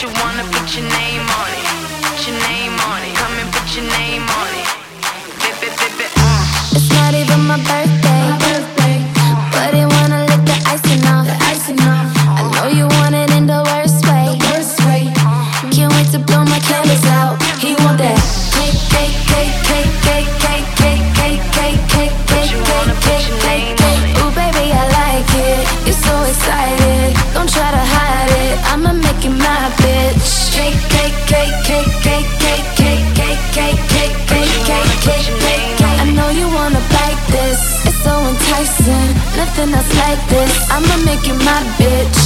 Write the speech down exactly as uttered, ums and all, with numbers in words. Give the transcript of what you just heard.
you wanna put your name on it. Put your name on it. Come and put your name on it. Bip, bip, bip, bip, uh. It's not even my birthday, My birthday. but he wanna lick the icing off. The icing off. I know you want it in the worst way. Worst way. Can't wait to blow my candles out. He want that cake, cake, cake, cake, cake, cake, cake, cake, cake, cake, cake, you wanna put cake, your cake, name cake. on it. Ooh, baby, I like it. You're so excited. Don't try to hide it. I'ma make you my bitch. Cake, cake, cake, cake, cake, cake, cake, cake, cake, cake, cake, cake, cake, cake, cake. I know you wanna bite this. It's so enticing. Nothing else like this. I'ma make you my bitch.